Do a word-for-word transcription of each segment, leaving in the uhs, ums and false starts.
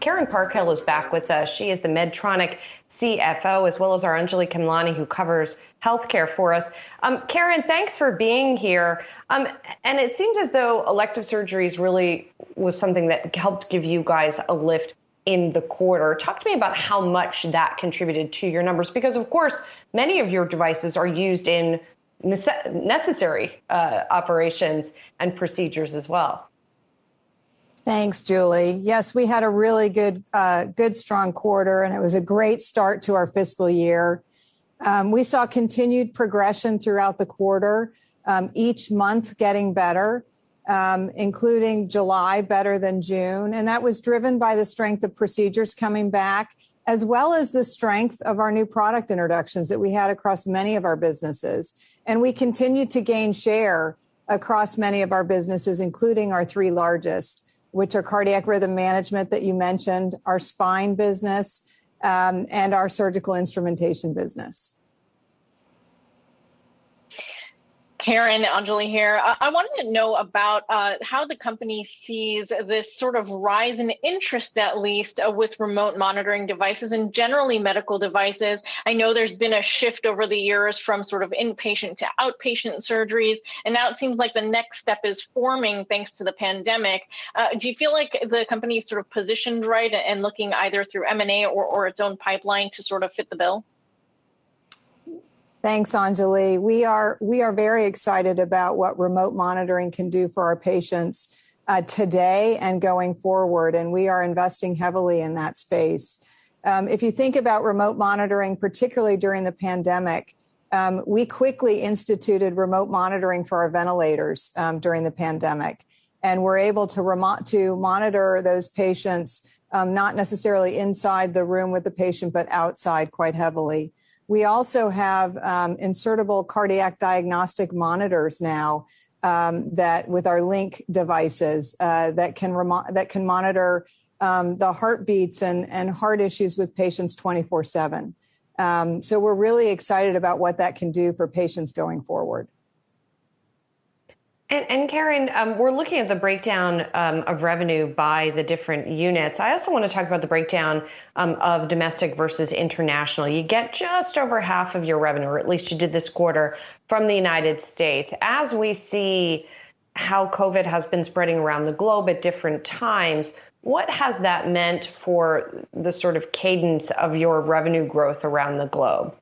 Karen Parkhill is back with us. She is the Medtronic C F O, as well as our Anjali Kamlani, who covers healthcare for us. Um, Karen, thanks for being here. Um, and it seems as though elective surgeries really was something that helped give you guys a lift in the quarter. Talk to me about how much that contributed to your numbers, because of course, many of your devices are used in nece- necessary uh, operations and procedures as well. Thanks, Julie. Yes, we had a really good, uh, good, strong quarter, and it was a great start to our fiscal year. Um, we saw continued progression throughout the quarter, um, each month getting better, um, including July better than June. And that was driven by the strength of procedures coming back, as well as the strength of our new product introductions that we had across many of our businesses. And we continued to gain share across many of our businesses, including our three largest, which are cardiac rhythm management that you mentioned, our spine business, um, and our surgical instrumentation business. Karen, Anjali here. I, I wanted to know about uh, how the company sees this sort of rise in interest, at least, uh, with remote monitoring devices and generally medical devices. I know there's been a shift over the years from sort of inpatient to outpatient surgeries, and now it seems like the next step is forming thanks to the pandemic. Uh, do you feel like the company is sort of positioned right and looking either through M and A or, or its own pipeline to sort of fit the bill? Thanks, Anjali. We are we are very excited about what remote monitoring can do for our patients uh, today and going forward, and we are investing heavily in that space. Um, if you think about remote monitoring, particularly during the pandemic, um, we quickly instituted remote monitoring for our ventilators um, during the pandemic, and we're able to remote to monitor those patients, um, not necessarily inside the room with the patient, but outside quite heavily. We also have um, insertable cardiac diagnostic monitors now um, that with our Link devices uh, that can remo- that can monitor um, the heartbeats and, and heart issues with patients twenty-four seven. Um, so we're really excited about what that can do for patients going forward. And, and Karen, um, we're looking at the breakdown um, of revenue by the different units. I also want to talk about the breakdown um, of domestic versus international. You get just over half of your revenue, or at least you did this quarter, from the United States. As we see how COVID has been spreading around the globe at different times, what has that meant for the sort of cadence of your revenue growth around the globe?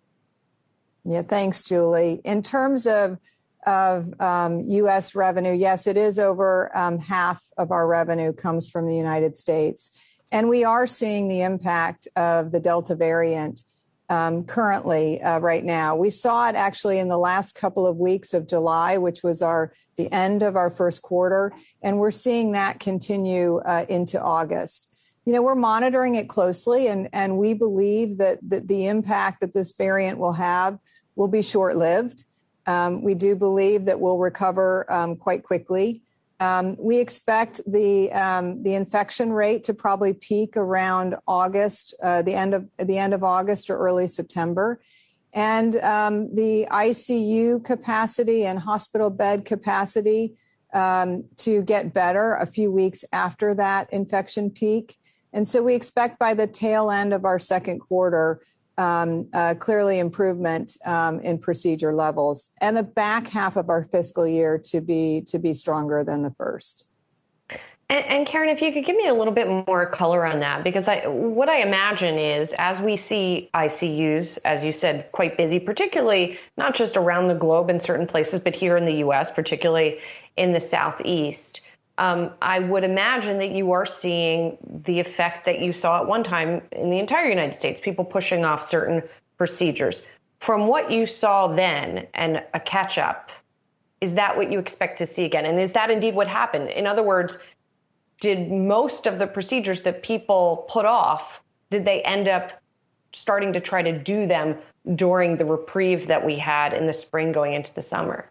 Yeah, thanks, Julie. In terms of of um, U S revenue, yes, it is over um, half of our revenue comes from the United States. And we are seeing the impact of the Delta variant um, currently uh, right now. We saw it actually in the last couple of weeks of July, which was our the end of our first quarter. And we're seeing that continue uh, into August. You know, we're monitoring it closely, and, and we believe that, that the impact that this variant will have will be short-lived. Um, we do believe that we'll recover um, quite quickly. Um, we expect the um, the infection rate to probably peak around August, uh, the end of the end of August or early September, and um, the I C U capacity and hospital bed capacity um, to get better a few weeks after that infection peak. And so we expect by the tail end of our second quarter, Um, uh, clearly improvement um, in procedure levels, and the back half of our fiscal year to be to be stronger than the first. And, and Karen, if you could give me a little bit more color on that, because I, what I imagine is as we see I C Us, as you said, quite busy, particularly not just around the globe in certain places, but here in the U S, particularly in the Southeast. Um, I would imagine that you are seeing the effect that you saw at one time in the entire United States, people pushing off certain procedures. From what you saw then and a catch up, is that what you expect to see again? And is that indeed what happened? In other words, did most of the procedures that people put off, did they end up starting to try to do them during the reprieve that we had in the spring going into the summer?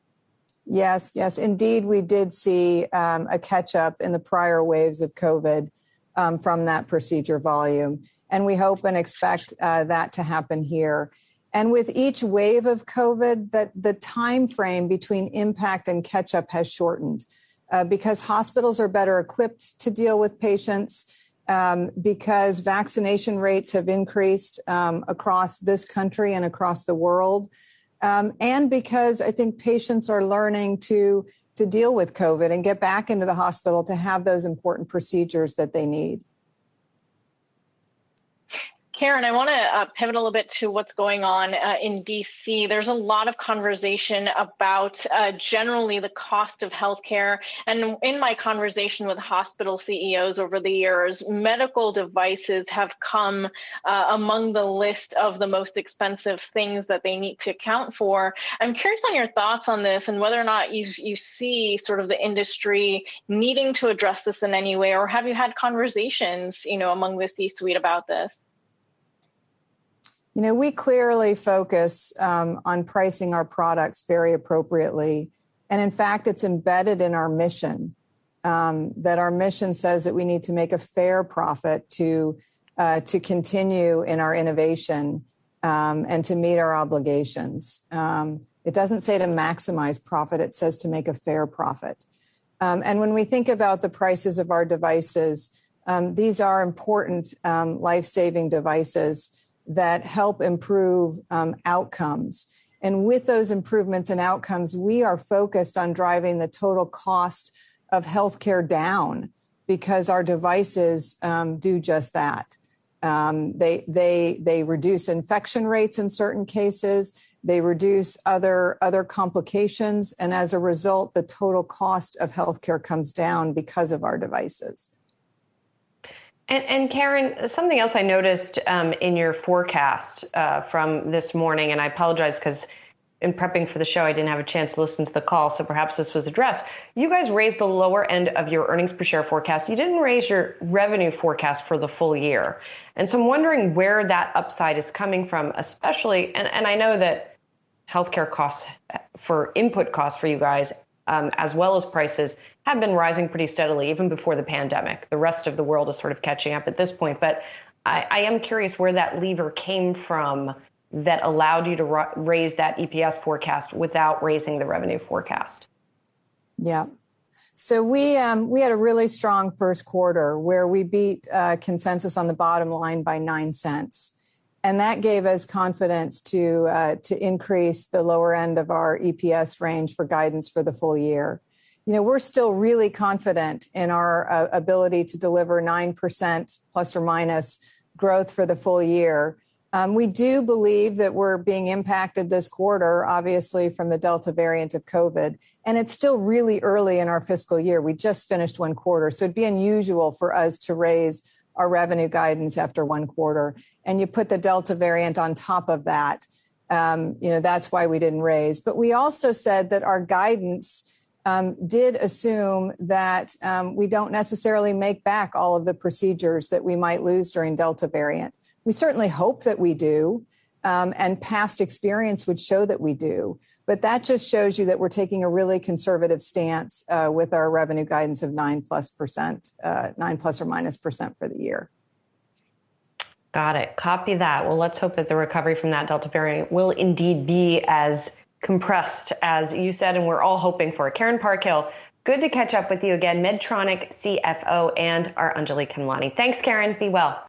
Yes, yes, indeed, we did see um, a catch up in the prior waves of COVID um, from that procedure volume. And we hope and expect uh, that to happen here. And with each wave of COVID, that the time frame between impact and catch up has shortened uh, because hospitals are better equipped to deal with patients. um, because vaccination rates have increased um, across this country and across the world. Um, and because I think patients are learning to, to deal with COVID and get back into the hospital to have those important procedures that they need. Karen, I want to uh, pivot a little bit to what's going on uh, in D C. There's a lot of conversation about uh, generally the cost of healthcare. And in my conversation with hospital C E Os over the years, medical devices have come uh, among the list of the most expensive things that they need to account for. I'm curious on your thoughts on this and whether or not you, you see sort of the industry needing to address this in any way, or have you had conversations, you know, among the C-suite about this? You know, we clearly focus um, on pricing our products very appropriately. And in fact, it's embedded in our mission, um, that our mission says that we need to make a fair profit to, uh, to continue in our innovation um, and to meet our obligations. Um, it doesn't say to maximize profit, it says to make a fair profit. Um, and when we think about the prices of our devices, um, these are important um, life-saving devices that help improve um, outcomes. And with those improvements in outcomes, we are focused on driving the total cost of healthcare down because our devices um, do just that. Um, they, they, they reduce infection rates in certain cases. They reduce other, other complications. And as a result, the total cost of healthcare comes down because of our devices. And, and Karen, something else I noticed um, in your forecast uh, from this morning, and I apologize because in prepping for the show, I didn't have a chance to listen to the call, so perhaps this was addressed. You guys raised the lower end of your earnings per share forecast. You didn't raise your revenue forecast for the full year. And so I'm wondering where that upside is coming from, especially, and, and I know that healthcare costs for input costs for you guys, um, as well as prices, have been rising pretty steadily even before the pandemic. The rest of the world is sort of catching up at this point. But I, I am curious where that lever came from that allowed you to ra- raise that E P S forecast without raising the revenue forecast. Yeah. So we um, we had a really strong first quarter where we beat uh, consensus on the bottom line by nine cents. And that gave us confidence to uh, to increase the lower end of our E P S range for guidance for the full year. You know, we're still really confident in our uh, ability to deliver nine percent plus or minus growth for the full year. Um, we do believe that we're being impacted this quarter, obviously, from the Delta variant of COVID. And it's still really early in our fiscal year. We just finished one quarter. So it'd be unusual for us to raise our revenue guidance after one quarter. And you put the Delta variant on top of that. Um, you know, that's why we didn't raise. But we also said that our guidance Um, did assume that um, we don't necessarily make back all of the procedures that we might lose during Delta variant. We certainly hope that we do, um, and past experience would show that we do. But that just shows you that we're taking a really conservative stance uh, with our revenue guidance of nine plus percent, uh, nine plus or minus percent for the year. Got it. Copy that. Well, let's hope that the recovery from that Delta variant will indeed be as compressed, as you said, and we're all hoping for. Karen Parkhill, good to catch up with you again, Medtronic C F O and our Anjali Khemlani. Thanks, Karen. Be well.